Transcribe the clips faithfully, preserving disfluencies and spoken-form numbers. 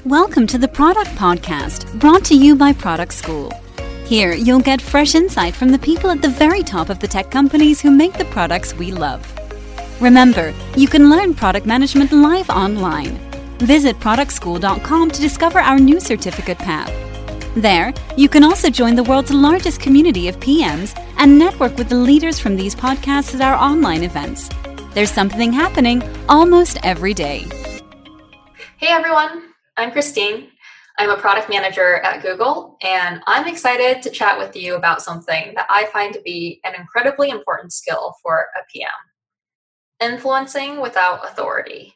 Welcome to the Product Podcast, brought to you by Product School. Here, you'll get fresh insight from the people at the very top of the tech companies who make the products we love. Remember, you can learn product management live online. Visit product school dot com to discover our new certificate path. There, you can also join the world's largest community of P Ms and network with the leaders from these podcasts at our online events. There's something happening almost every day. Hey everyone, I'm Christine. I'm a product manager at Google, and I'm excited to chat with you about something that I find to be an incredibly important skill for a P M: influencing without authority.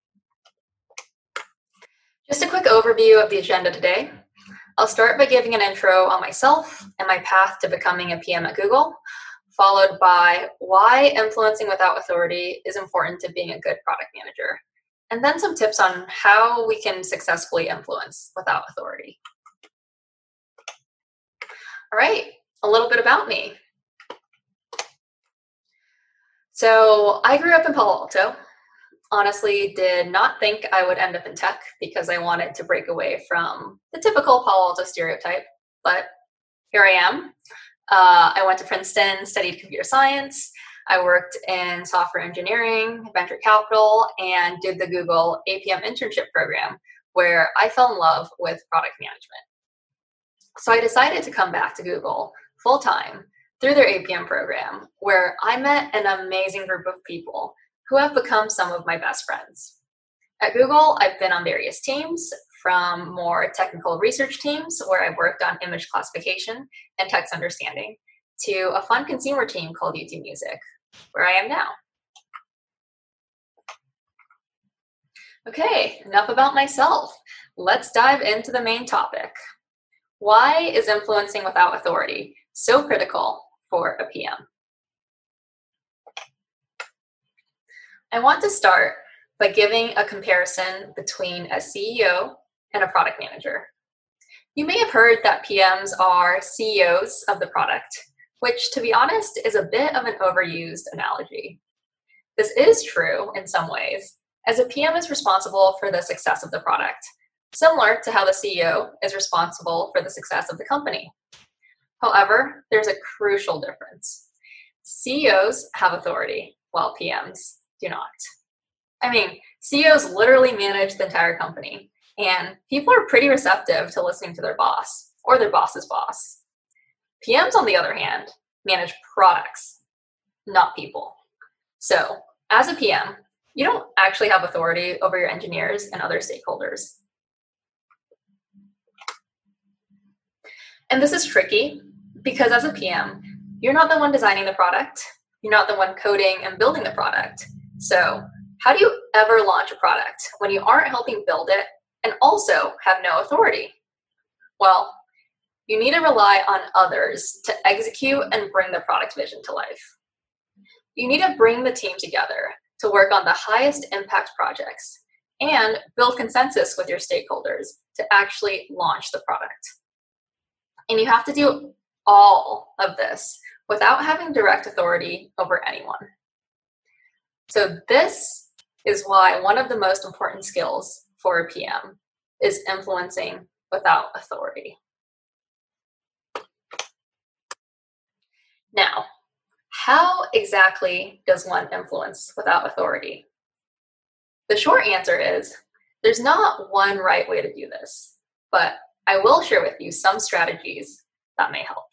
Just a quick overview of the agenda today. I'll start by giving an intro on myself and my path to becoming a P M at Google, followed by why influencing without authority is important to being a good product manager, and then some tips on how we can successfully influence without authority. All right, a little bit about me. So I grew up in Palo Alto. Honestly, did not think I would end up in tech because I wanted to break away from the typical Palo Alto stereotype, but here I am. Uh, I went to Princeton, studied computer science. I worked in software engineering, venture capital, and did the Google A P M internship program where I fell in love with product management. So I decided to come back to Google full-time through their A P M program, where I met an amazing group of people who have become some of my best friends. At Google, I've been on various teams, from more technical research teams where I've worked on image classification and text understanding, to a fun consumer team called YouTube Music, where I am now. Okay, enough about myself. Let's dive into the main topic. Why is influencing without authority so critical for a P M? I want to start by giving a comparison between a C E O and a product manager. You may have heard that P Ms are C E Os of the product, which, to be honest, is a bit of an overused analogy. This is true in some ways, as a P M is responsible for the success of the product, similar to how the C E O is responsible for the success of the company. However, there's a crucial difference. C E Os have authority, while P Ms do not. I mean, C E Os literally manage the entire company, and people are pretty receptive to listening to their boss or their boss's boss. P Ms, on the other hand, manage products, not people. So, as a P M, you don't actually have authority over your engineers and other stakeholders. And this is tricky because as a P M, you're not the one designing the product, you're not the one coding and building the product. So, how do you ever launch a product when you aren't helping build it and also have no authority? Well, you need to rely on others to execute and bring the product vision to life. You need to bring the team together to work on the highest impact projects and build consensus with your stakeholders to actually launch the product. And you have to do all of this without having direct authority over anyone. So this is why one of the most important skills for a P M is influencing without authority. Now, how exactly does one influence without authority? The short answer is there's not one right way to do this, but I will share with you some strategies that may help.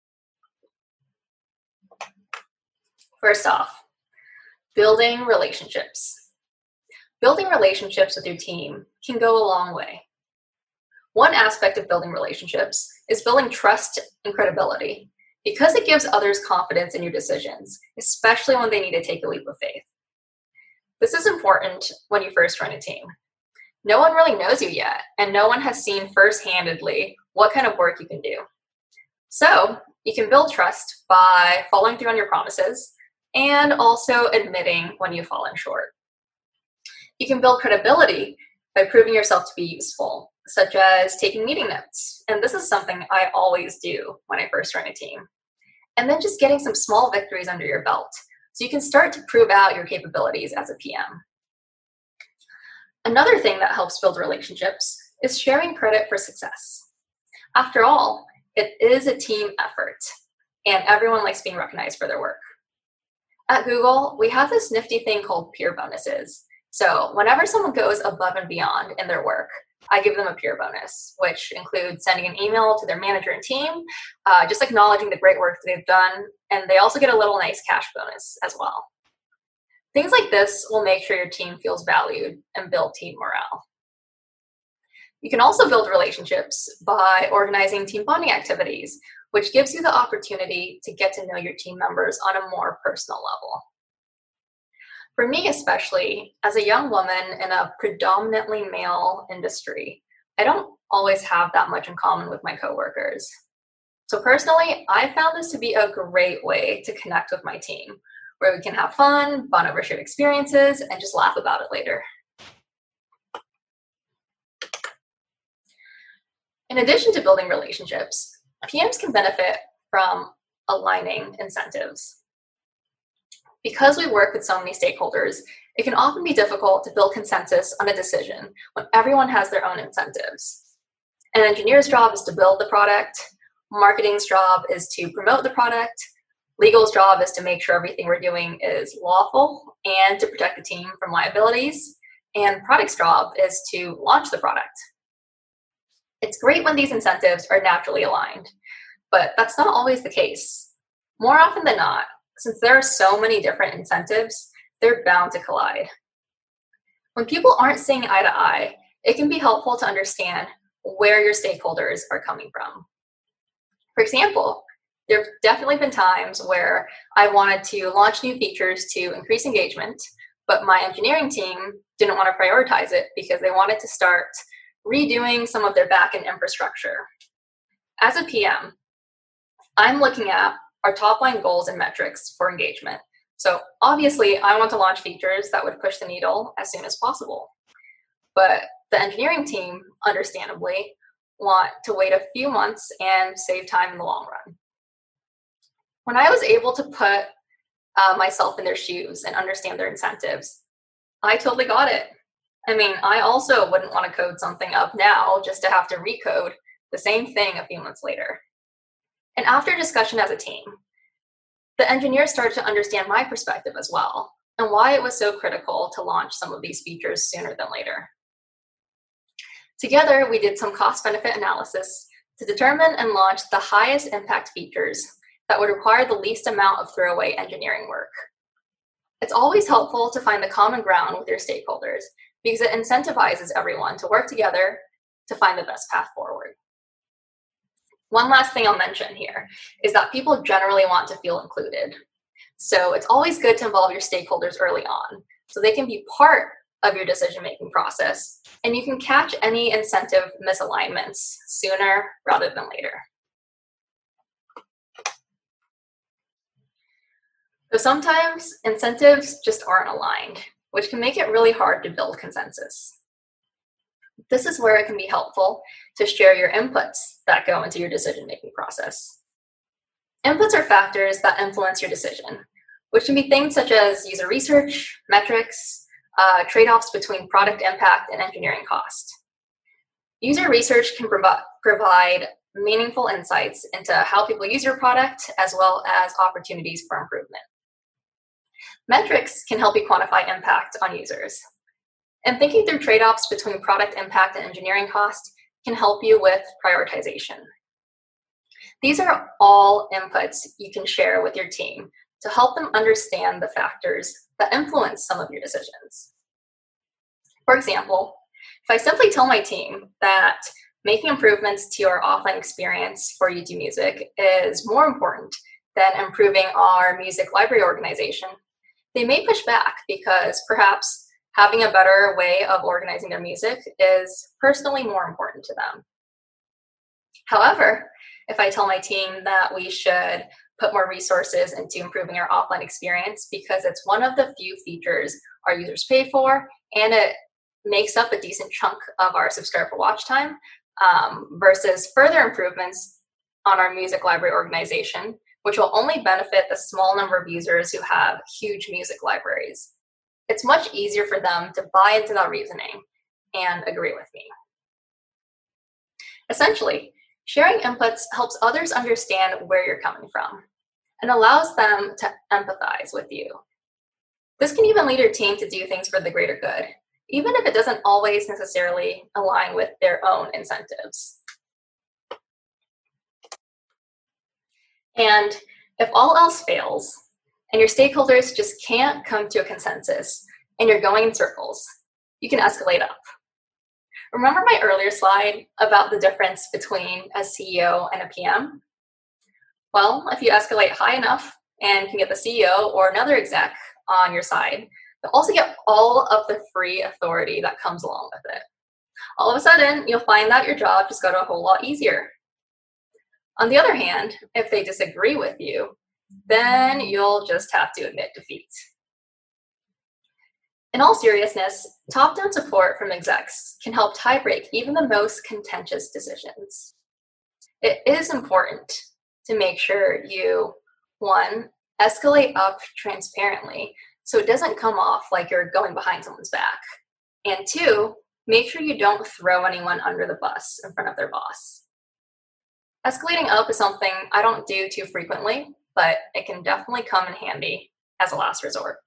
First off, building relationships. Building relationships with your team can go a long way. One aspect of building relationships is building trust and credibility because it gives others confidence in your decisions, especially when they need to take a leap of faith. This is important when you first join a team. No one really knows you yet, and no one has seen first-handedly what kind of work you can do. So you can build trust by following through on your promises and also admitting when you've fallen short. You can build credibility by proving yourself to be useful, such as taking meeting notes. And this is something I always do when I first join a team. And then just getting some small victories under your belt so you can start to prove out your capabilities as a P M. Another thing that helps build relationships is sharing credit for success. After all, it is a team effort, and everyone likes being recognized for their work. At Google, we have this nifty thing called peer bonuses. So whenever someone goes above and beyond in their work, I give them a peer bonus, which includes sending an email to their manager and team, uh, just acknowledging the great work that they've done, and they also get a little nice cash bonus as well. Things like this will make sure your team feels valued and build team morale. You can also build relationships by organizing team bonding activities, which gives you the opportunity to get to know your team members on a more personal level. For me especially, as a young woman in a predominantly male industry, I don't always have that much in common with my coworkers. So personally, I found this to be a great way to connect with my team, where we can have fun, bond over shared experiences, and just laugh about it later. In addition to building relationships, P Ms can benefit from aligning incentives. Because we work with so many stakeholders, it can often be difficult to build consensus on a decision when everyone has their own incentives. An engineer's job is to build the product, marketing's job is to promote the product, legal's job is to make sure everything we're doing is lawful and to protect the team from liabilities, and product's job is to launch the product. It's great when these incentives are naturally aligned, but that's not always the case. More often than not, since there are so many different incentives, they're bound to collide. When people aren't seeing eye to eye, it can be helpful to understand where your stakeholders are coming from. For example, there have definitely been times where I wanted to launch new features to increase engagement, but my engineering team didn't want to prioritize it because they wanted to start redoing some of their backend infrastructure. As a P M, I'm looking at our top line goals and metrics for engagement. So obviously, I want to launch features that would push the needle as soon as possible. But the engineering team, understandably, want to wait a few months and save time in the long run. When I was able to put uh, myself in their shoes and understand their incentives, I totally got it. I mean, I also wouldn't want to code something up now just to have to recode the same thing a few months later. And after discussion as a team, the engineers started to understand my perspective as well and why it was so critical to launch some of these features sooner than later. Together, we did some cost-benefit analysis to determine and launch the highest impact features that would require the least amount of throwaway engineering work. It's always helpful to find the common ground with your stakeholders because it incentivizes everyone to work together to find the best path forward. One last thing I'll mention here is that people generally want to feel included. So it's always good to involve your stakeholders early on so they can be part of your decision-making process and you can catch any incentive misalignments sooner rather than later. So sometimes incentives just aren't aligned, which can make it really hard to build consensus. This is where it can be helpful to share your inputs that go into your decision-making process. Inputs are factors that influence your decision, which can be things such as user research, metrics, uh, trade-offs between product impact and engineering cost. User research can provi- provide meaningful insights into how people use your product, as well as opportunities for improvement. Metrics can help you quantify impact on users. And thinking through trade-offs between product impact and engineering cost can help you with prioritization. These are all inputs you can share with your team to help them understand the factors that influence some of your decisions. For example, if I simply tell my team that making improvements to your offline experience for YouTube Music is more important than improving our music library organization, they may push back because perhaps having a better way of organizing their music is personally more important to them. However, if I tell my team that we should put more resources into improving our offline experience because it's one of the few features our users pay for and it makes up a decent chunk of our subscriber watch time, um, versus further improvements on our music library organization, which will only benefit the small number of users who have huge music libraries. It's much easier for them to buy into that reasoning and agree with me. Essentially, sharing inputs helps others understand where you're coming from and allows them to empathize with you. This can even lead your team to do things for the greater good, even if it doesn't always necessarily align with their own incentives. And if all else fails, and your stakeholders just can't come to a consensus, and you're going in circles, you can escalate up. Remember my earlier slide about the difference between a C E O and a P M? Well, if you escalate high enough and can get the C E O or another exec on your side, you'll also get all of the free authority that comes along with it. All of a sudden, you'll find that your job just got a whole lot easier. On the other hand, if they disagree with you, then you'll just have to admit defeat. In all seriousness, top-down support from execs can help tie-break even the most contentious decisions. It is important to make sure you, one, escalate up transparently so it doesn't come off like you're going behind someone's back. And two, make sure you don't throw anyone under the bus in front of their boss. Escalating up is something I don't do too frequently, but it can definitely come in handy as a last resort.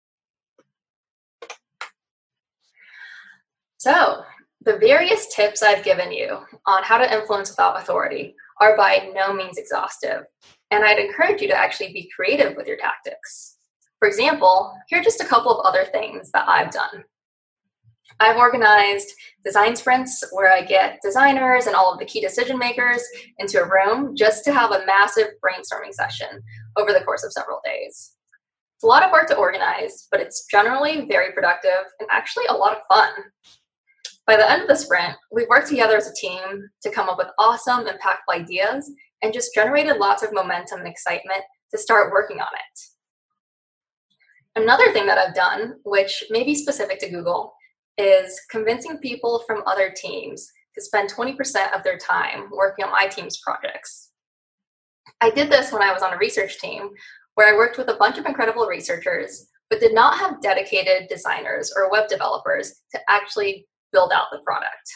So, the various tips I've given you on how to influence without authority are by no means exhaustive, and I'd encourage you to actually be creative with your tactics. For example, here are just a couple of other things that I've done. I've organized design sprints where I get designers and all of the key decision makers into a room just to have a massive brainstorming session over the course of several days. It's a lot of work to organize, but it's generally very productive and actually a lot of fun. By the end of the sprint, we worked together as a team to come up with awesome, impactful ideas and just generated lots of momentum and excitement to start working on it. Another thing that I've done, which may be specific to Google, is convincing people from other teams to spend twenty percent of their time working on my team's projects. I did this when I was on a research team where I worked with a bunch of incredible researchers, but did not have dedicated designers or web developers to actually build out the product.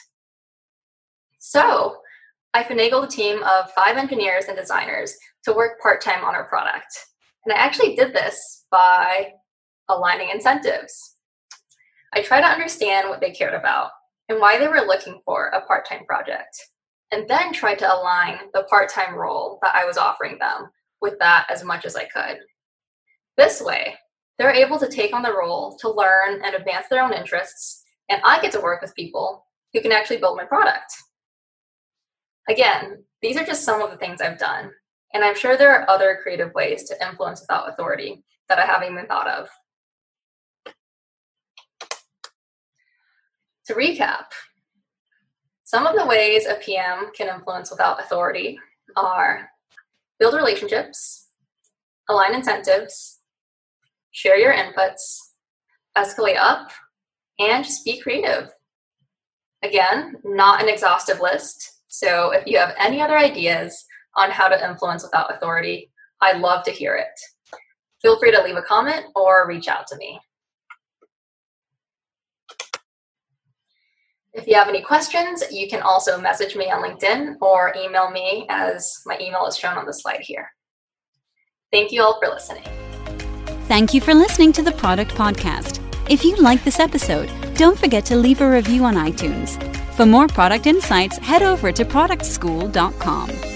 So I finagled a team of five engineers and designers to work part-time on our product. And I actually did this by aligning incentives. I tried to understand what they cared about and why they were looking for a part-time project, and then tried to align the part-time role that I was offering them with that as much as I could. This way, they're able to take on the role to learn and advance their own interests, and I get to work with people who can actually build my product. Again, these are just some of the things I've done, and I'm sure there are other creative ways to influence without authority that I haven't even thought of. To recap, some of the ways a P M can influence without authority are build relationships, align incentives, share your inputs, escalate up, and just be creative. Again, not an exhaustive list, so if you have any other ideas on how to influence without authority, I'd love to hear it. Feel free to leave a comment or reach out to me. If you have any questions, you can also message me on LinkedIn or email me, as my email is shown on the slide here. Thank you all for listening. Thank you for listening to the Product Podcast. If you liked this episode, don't forget to leave a review on iTunes. For more product insights, head over to product school dot com.